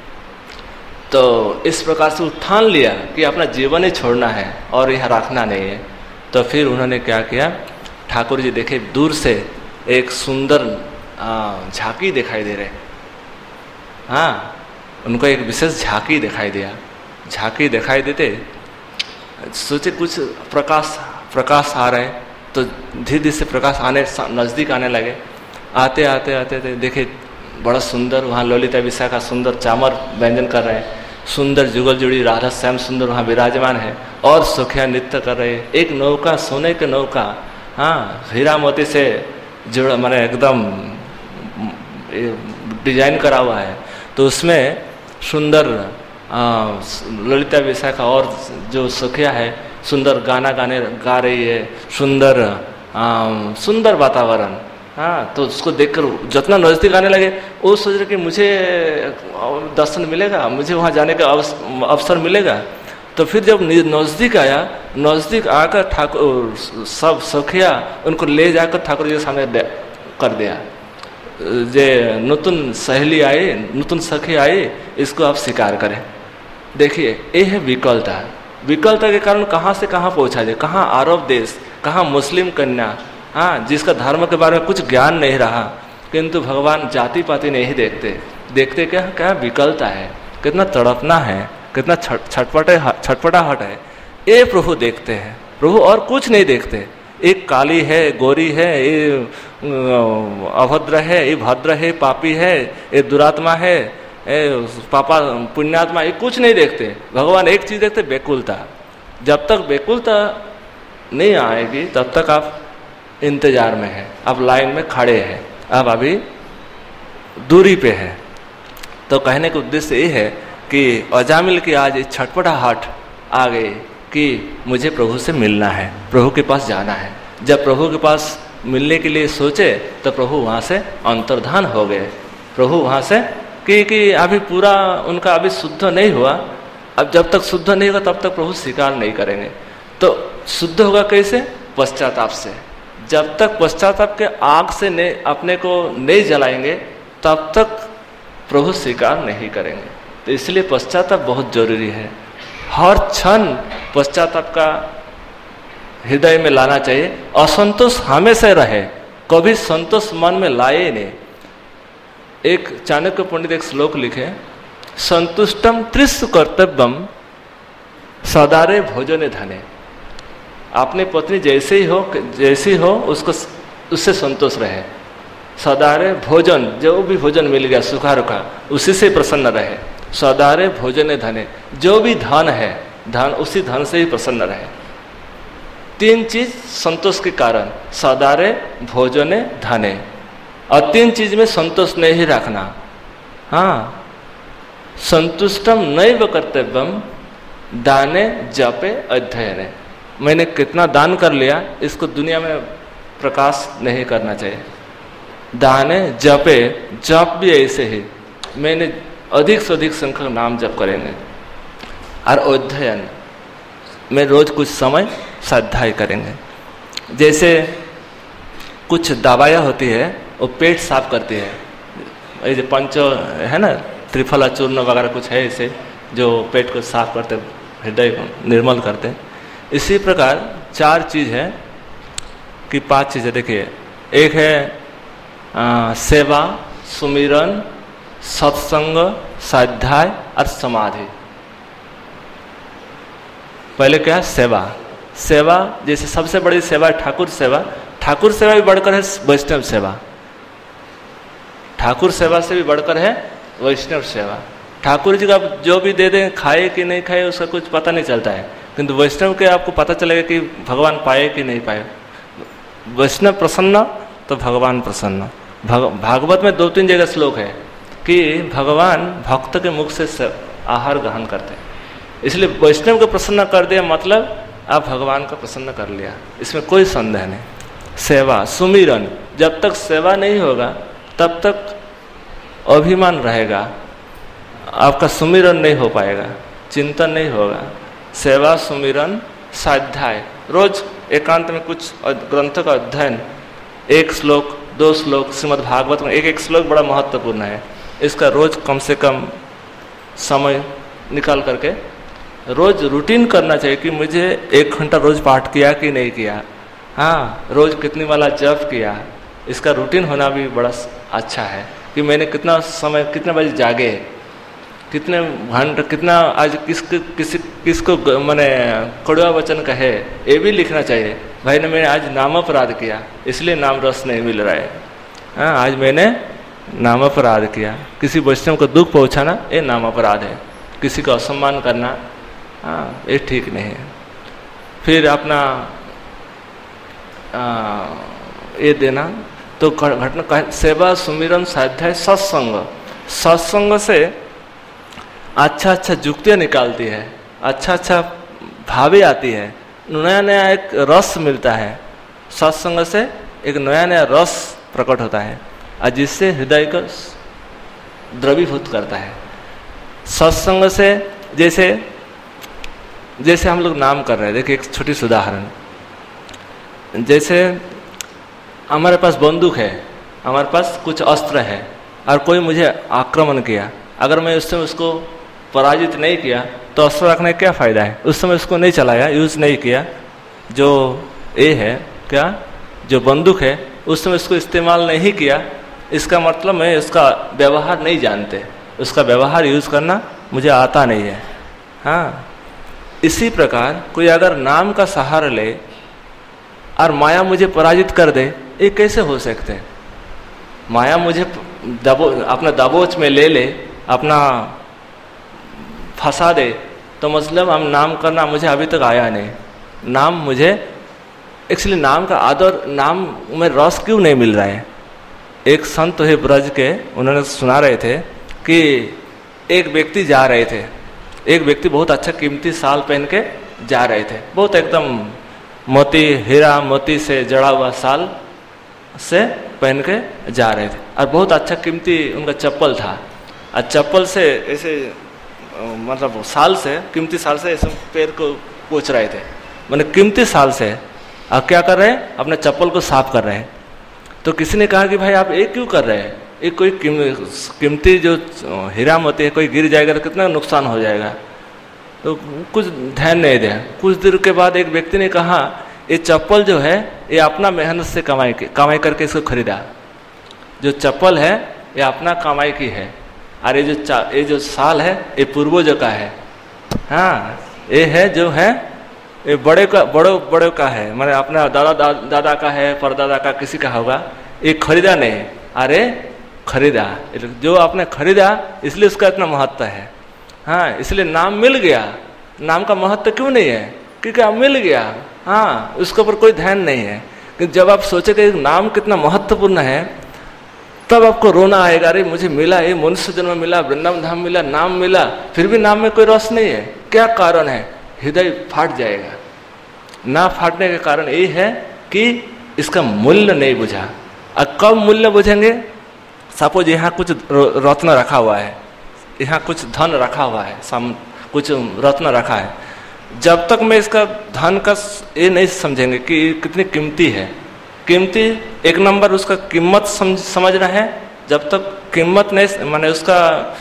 तो इस प्रकार से उत्थान लिया कि अपना जीवन ही छोड़ना है और यहाँ रखना नहीं है। तो फिर उन्होंने क्या किया, ठाकुर जी देखे दूर से एक सुंदर झांकी दिखाई दे रहे, हाँ उनको एक विशेष झांकी दिखाई दिया। झांकी दिखाई देते सोचे कुछ प्रकाश प्रकाश आ रहे, तो धीरे धीरे से प्रकाश आने नज़दीक आने लगे। आते आते आते आते देखे बड़ा सुंदर वहाँ ललिता विशाखा सुंदर चामर व्यंजन कर रहे हैं, सुंदर जुगल जुड़ी राधा श्याम सुंदर वहाँ विराजमान है और सुखिया नृत्य कर रहे हैं। एक नौका, सोने के नौका, हाँ हीरा मोती से जुड़ मैंने एकदम डिजाइन करा हुआ है, तो उसमें सुंदर ललिता विशाखा और जो सुखिया है सुंदर गाना गाने गा रही है, सुंदर आ, सुंदर वातावरण। हाँ तो उसको देखकर जितना नज़दीक आने लगे वो सोच रहे कि मुझे दर्शन मिलेगा, मुझे वहाँ जाने का अवसर मिलेगा। तो फिर जब नज़दीक आया, नज़दीक आकर ठाकुर सब सखिया उनको ले जाकर ठाकुर जी के सामने कर दिया। जे नूतन सहेली आई, नूतन सखी आई, इसको आप स्वीकार करें। देखिए ये है विकलता। विकलता के कारण कहाँ से कहाँ पहुँचा जाए, कहाँ अरब देश, कहाँ मुस्लिम कन्या, हाँ जिसका धर्म के बारे में कुछ ज्ञान नहीं रहा, किंतु भगवान जाति पाति नहीं देखते, देखते क्या क्या विकलता है, कितना तड़पना है, कितना छटपटे छटपटाहट है, ये प्रभु देखते हैं। प्रभु और कुछ नहीं देखते। एक काली है, गोरी है, ये अभद्र है, ये भद्र है, पापी है, ये दुरात्मा है, ये पापा पुण्यात्मा, ये कुछ नहीं देखते। भगवान एक चीज देखते, बेकुलता। जब तक बेकुलता नहीं आएगी तब तक आप इंतजार में है, आप लाइन में खड़े हैं, आप अभी दूरी पे हैं। तो कहने का उद्देश्य ये है कि अजामिल की आज छटपटाहट आ गई कि मुझे प्रभु से मिलना है, प्रभु के पास जाना है। जब प्रभु के पास मिलने के लिए सोचे तो प्रभु वहाँ से अंतर्धान हो गए। प्रभु वहाँ से कि कि अभी पूरा उनका अभी शुद्ध नहीं हुआ, अब जब तक शुद्ध नहीं होगा तब तक प्रभु स्वीकार नहीं करेंगे। तो शुद्ध होगा कैसे? पश्चाताप से। जब तक पश्चाताप के आग से ने अपने को नहीं जलाएंगे तब तक प्रभु स्वीकार नहीं करेंगे। तो इसलिए पश्चाताप बहुत जरूरी है। हर क्षण पश्चाताप का हृदय में लाना चाहिए। असंतोष हमेशा रहे, कभी संतोष मन में लाए नहीं। एक चाणक्य पंडित एक श्लोक लिखे, संतुष्टम त्रिस्सु कर्तव्यम सदारे भोजने धने। अपने पत्नी जैसे ही हो जैसी हो उसको उससे संतोष रहे। सदारे भोजन, जो भी भोजन मिल गया सूखा रुखा उसी से प्रसन्न रहे। सदारे भोजने धने, जो भी धन है धन उसी धन से ही प्रसन्न रहे। तीन चीज संतोष के कारण, सदारे भोजने धने, और तीन चीज में संतोष नहीं रखना। हाँ, संतुष्टम नैव कर्तव्यम दाने जपे अध्ययने। मैंने कितना दान कर लिया, इसको दुनिया में प्रकाश नहीं करना चाहिए। दाने जपे, जप भी ऐसे ही, मैंने अधिक से अधिक संख्या नाम जप करेंगे। और अध्ययन में रोज कुछ समय स्वाध्याय करेंगे। जैसे कुछ दवाइयाँ होती है वो पेट साफ करती है, ये जो पंच है ना, त्रिफला चूर्ण वगैरह कुछ है ऐसे जो पेट को साफ करते, हृदय को निर्मल करते। इसी प्रकार चार चीज है कि पांच चीजें देखिए, एक है आ, सेवा, सुमिरन, सत्संग, स्वाध्याय और समाधि। पहले क्या है? सेवा। सेवा जैसे सबसे बड़ी सेवा है ठाकुर सेवा। ठाकुर सेवा भी बढ़कर है वैष्णव सेवा। ठाकुर सेवा से भी बढ़कर है वैष्णव सेवा। ठाकुर जी का जो भी दे दें, खाए कि नहीं खाए उसका कुछ पता नहीं चलता है, किंतु वैष्णव के आपको पता चलेगा कि भगवान पाए कि नहीं पाए। वैष्णव प्रसन्न तो भगवान प्रसन्न। भग, भागवत में दो तीन जगह श्लोक है कि भगवान भक्त के मुख से आहार ग्रहण करते हैं, इसलिए वैष्णव को प्रसन्न कर दिया मतलब आप भगवान का प्रसन्न कर लिया, इसमें कोई संदेह नहीं। सेवा, सुमिरन, जब तक सेवा नहीं होगा तब तक अभिमान रहेगा, आपका सुमिरन नहीं हो पाएगा, चिंतन नहीं होगा। सेवा, सुमिरन, स्वाध्याय, रोज एकांत में कुछ ग्रंथों का अध्ययन, एक श्लोक, दो श्लोक, श्रीमद् भागवत में एक एक श्लोक बड़ा महत्वपूर्ण है, इसका रोज कम से कम समय निकाल करके रोज रूटीन करना चाहिए कि मुझे एक घंटा रोज पाठ किया कि नहीं किया। हाँ, रोज कितनी वाला जप किया, इसका रूटीन होना भी बड़ा अच्छा है कि मैंने कितना समय, कितने बजे जागे, कितने घंटे, कितना आज किस किस किसको मैंने कड़वा वचन कहे, ये भी लिखना चाहिए। भाई ने मैंने आज नाम अपराध किया इसलिए नाम रस नहीं मिल रहा है। हाँ, आज मैंने नाम अपराध किया, किसी वैष्णव को दुख पहुंचाना ये नाम अपराध है, किसी को असम्मान करना हाँ ये ठीक नहीं है। फिर अपना आ, ये देना तो घटना सेवा, सुमिरन, स्वाध्याय, सत्संग। सत्संग से अच्छा अच्छा जुक्तियाँ निकालती है, अच्छा अच्छा भावे आती है, नया नया एक रस मिलता है। सत्संग से एक नया नया रस प्रकट होता है और जिससे हृदय को द्रवीभूत करता है। सत्संग से जैसे जैसे हम लोग नाम कर रहे हैं, देखिए एक छोटी सी उदाहरण, जैसे हमारे पास बंदूक है, हमारे पास कुछ अस्त्र है और कोई मुझे आक्रमण किया, अगर मैं उस समय उसको पराजित नहीं किया तो अस्त्र रखने का क्या फ़ायदा है? उस समय उसको नहीं चलाया, यूज़ नहीं किया, जो ये है क्या, जो बंदूक है उस समय उसको इस्तेमाल नहीं किया, इसका मतलब मैं उसका व्यवहार नहीं जानते, उसका व्यवहार यूज़ करना मुझे आता नहीं है। हाँ, इसी प्रकार कोई अगर नाम का सहारा ले और माया मुझे पराजित कर दे, ये कैसे हो सकते हैं? माया मुझे दबो अपना दबोच में ले ले, अपना फंसा दे, तो मतलब हम नाम करना मुझे अभी तक आया नहीं। नाम मुझे एक्चुअली नाम का आदर, नाम में रस क्यों नहीं मिल रहा है? एक संत है ब्रज के, उन्होंने सुना रहे थे कि एक व्यक्ति जा रहे थे, एक व्यक्ति बहुत अच्छा कीमती साल पहन के जा रहे थे, बहुत एकदम मोती, हीरा मोती से जड़ा हुआ साल से पहन के जा रहे थे और बहुत अच्छा कीमती उनका चप्पल था, और चप्पल से ऐसे मतलब साल से, कीमती साल से ऐसे पैर को पोंछ रहे थे, मैंने कीमती साल से। और क्या कर रहे हैं? अपने चप्पल को साफ कर रहे हैं। तो किसी ने कहा कि भाई आप ये क्यों कर रहे हैं? ये कोई कीमती जो हीरा मोती है, कोई गिर जाएगा तो कितना नुकसान हो जाएगा। तो कुछ ध्यान नहीं दिया। कुछ देर के बाद एक व्यक्ति ने कहा ये चप्पल जो है ये अपना मेहनत से कमाई के कमाई करके इसको खरीदा, जो चप्पल है ये अपना कमाई की है, और ये जो ये जो साल है ये पूर्वजों का है। हाँ, ये है जो है ये बड़े का बड़ों बड़ों का है, मैंने अपना दादा दा, दादा का है, परदादा का, किसी का होगा, ये खरीदा नहीं, अरे खरीदा, जो आपने खरीदा इसलिए उसका इतना महत्व है। हाँ, इसलिए नाम मिल गया। नाम का महत्व क्यों नहीं है? क्योंकि अब मिल गया। हाँ, उसके ऊपर कोई ध्यान नहीं है। कि जब आप सोचे कि नाम कितना महत्वपूर्ण है, तब आपको रोना आएगा, अरे मुझे मिला, ये मनुष्य जन्म मिला, वृंदावन धाम मिला, नाम मिला, फिर भी नाम में कोई रस नहीं है, क्या कारण है? हृदय फाट जाएगा। ना फाटने का कारण ये है कि इसका मूल्य नहीं बुझा। अब कब मूल्य बुझेंगे? सपोज यहाँ कुछ रत्न रखा हुआ है, यहाँ कुछ धन रखा हुआ है, सम कुछ रत्न रखा है, जब तक मैं इसका धन का ये नहीं समझेंगे कि कितनी कीमती है, कीमती एक नंबर उसका कीमत समझ समझना है, जब तक कीमत नहीं माने उसका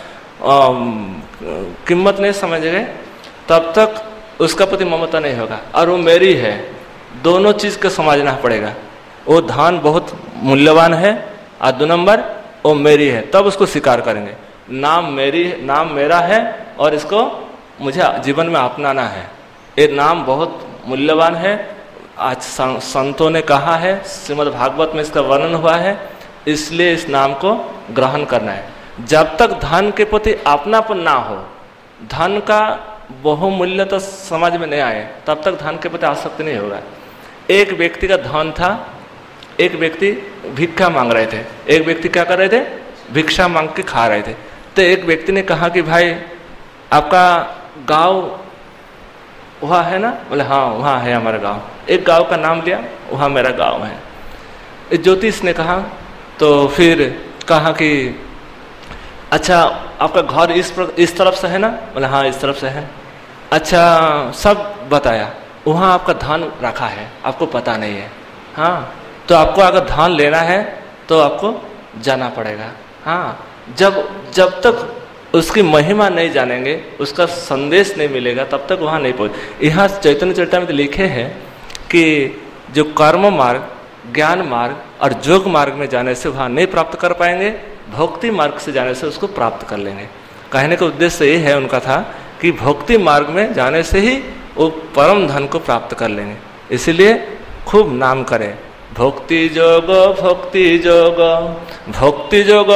कीमत नहीं समझेंगे तब तक उसका प्रति ममता नहीं होगा। और वो मेरी है, दोनों चीज को समझना पड़ेगा। वो धन बहुत मूल्यवान है और दो नंबर वो मेरी है, तब उसको स्वीकार करेंगे। नाम मेरी नाम मेरा है और इसको मुझे जीवन में अपनाना है। ये नाम बहुत मूल्यवान है, आज संतों ने कहा है, श्रीमद् भागवत में इसका वर्णन हुआ है, इसलिए इस नाम को ग्रहण करना है। जब तक धन के प्रति अपनापन ना हो, धन का बहुमूल्य तो समाज में नहीं आए, तब तक धन के प्रति आसक्ति नहीं होगा। एक व्यक्ति का धन था, एक व्यक्ति भिक्षा मांग रहे थे, एक व्यक्ति क्या कर रहे थे? भिक्षा मांग के खा रहे थे। तो एक व्यक्ति ने कहा कि भाई आपका गांव वहाँ है ना? बोले हाँ वहाँ है हमारा गांव। एक गांव का नाम लिया, वहाँ मेरा गांव है। ज्योतिष ने कहा, तो फिर कहा कि अच्छा आपका घर इस इस तरफ से है ना? बोले हाँ इस तरफ से है। अच्छा सब बताया, वहाँ आपका धन रखा है, आपको पता नहीं है। हाँ तो आपको अगर धन लेना है तो आपको जाना पड़ेगा। हाँ जब जब तक उसकी महिमा नहीं जानेंगे, उसका संदेश नहीं मिलेगा, तब तक वहाँ नहीं पहुँच। यहाँ चैतन्य चरितामृत लिखे हैं कि जो कर्म मार्ग, ज्ञान मार्ग और योग मार्ग में जाने से वहाँ नहीं प्राप्त कर पाएंगे, भक्ति मार्ग से जाने से उसको प्राप्त कर लेंगे। कहने का उद्देश्य ये है उनका था कि भक्ति मार्ग में जाने से ही वो परम धन को प्राप्त कर लेंगे। इसलिए खूब नाम करें, भक्ति योग भक्ति योग भक्ति योग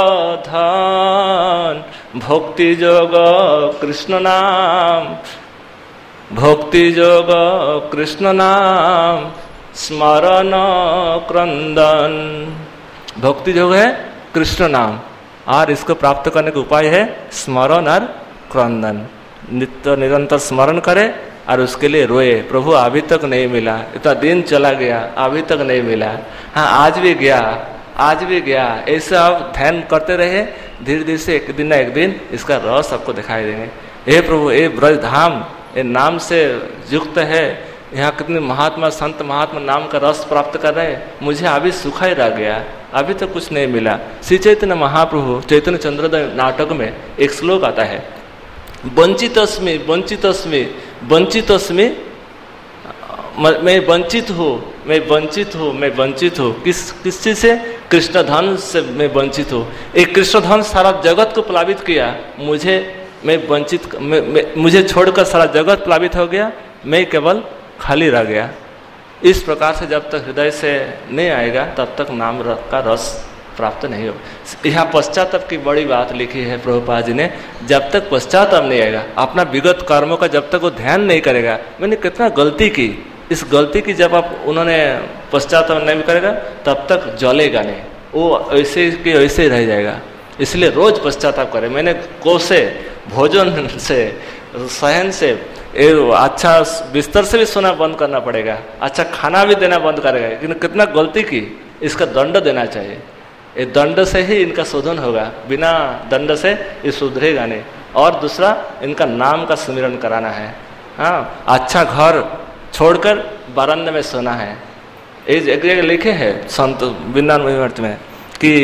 धन भक्ति योग कृष्ण नाम भक्ति योग कृष्ण नाम स्मरण क्रंदन। भक्ति योग है कृष्ण नाम और इसको प्राप्त करने का उपाय है स्मरण और क्रंदन। नित्य निरंतर स्मरण करे और उसके लिए रोए, प्रभु अभी तक नहीं मिला, इतना दिन चला गया अभी तक नहीं मिला, हाँ आज भी गया आज भी गया। ऐसा आप ध्यान करते रहे, धीरे धीरे से एक दिन ना एक दिन इसका रस आपको दिखाई देंगे। हे प्रभु ये ब्रज धाम ये नाम से युक्त है, यहाँ कितने महात्मा संत महात्मा नाम का रस प्राप्त कर रहे हैं, मुझे अभी सूखा ही रह गया, अभी तक कुछ नहीं मिला। श्री चैतन्य महाप्रभु चैतन्य चंद्रोदय नाटक में एक श्लोक आता है, वंचितस्मि वंचितस्मि वंचितस्मि, मैं वंचित हूँ मैं वंचित हूँ मैं वंचित हूँ। किस किस चीज से? कृष्ण धन से मैं वंचित हूँ। एक कृष्ण धन सारा जगत को प्लावित किया, मुझे मैं वंचित मैं, मैं, मुझे छोड़कर सारा जगत प्लावित हो गया, मैं केवल खाली रह गया। इस प्रकार से जब तक हृदय से नहीं आएगा तब तक नाम का रस प्राप्त नहीं हो। यहाँ पश्चाताप की बड़ी बात लिखी है प्रभुपाद जी ने, जब तक पश्चाताप नहीं आएगा, अपना विगत कर्मों का जब तक वो ध्यान नहीं करेगा, मैंने कितना गलती की, इस गलती की जब आप उन्होंने पश्चाताप नहीं करेगा तब तक जलेगा नहीं, वो ऐसे के ऐसे ही रह जाएगा। इसलिए रोज पश्चाताप करें। मैंने कोसे भोजन से सहन से अच्छा बिस्तर से भी सोना बंद करना पड़ेगा, अच्छा खाना भी देना बंद करेगा, लेकिन कितना गलती की, इसका दंड देना चाहिए। ये दंड से ही इनका शोधन होगा, बिना दंड से ये सुधरेगा नहीं। और दूसरा इनका नाम का स्मरण कराना है। हाँ अच्छा घर छोड़कर बरामदे में सोना है। एक जगह लिखे हैं संत वृंदावन में कि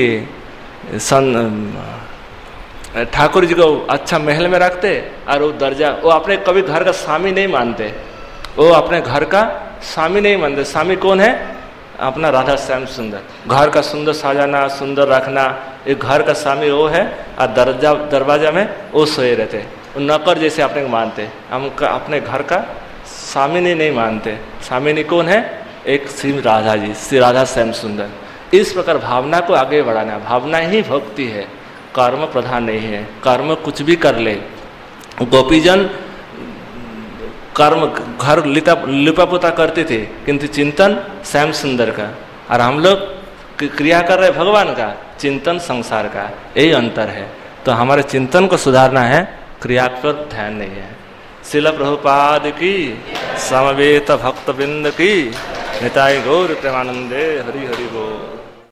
ठाकुर जी को अच्छा महल में रखते और वो दर्जा, वो अपने कभी घर का स्वामी नहीं मानते, वो अपने घर का स्वामी नहीं मानते। स्वामी कौन है? अपना राधा श्याम सुंदर, घर का सुंदर सजाना सुंदर रखना, एक घर का स्वामी वो है और दरजा दरवाजा में वो सोए रहते, वो नौकर जैसे अपने को मानते। हम अपने घर का स्वामिनी नहीं मानते। स्वामिनी कौन है? एक श्री राधा जी, श्री राधा श्याम सुंदर। इस प्रकार भावना को आगे बढ़ाना, भावना ही भक्ति है, कर्म प्रधान नहीं है। कर्म कुछ भी कर ले, गोपीजन कर्म घर लिपा लिपा पोता करते थे किंतु चिंतन श्याम सुंदर का, और हम लोग क्रिया कर रहे भगवान का, चिंतन संसार का, यही अंतर है। तो हमारे चिंतन को सुधारना है, क्रिया पर ध्यान नहीं है। शिल प्रभुपाद की, समवेत भक्तबिंद की, निताई गौर प्रेमानंदे, हरि हरि बोल।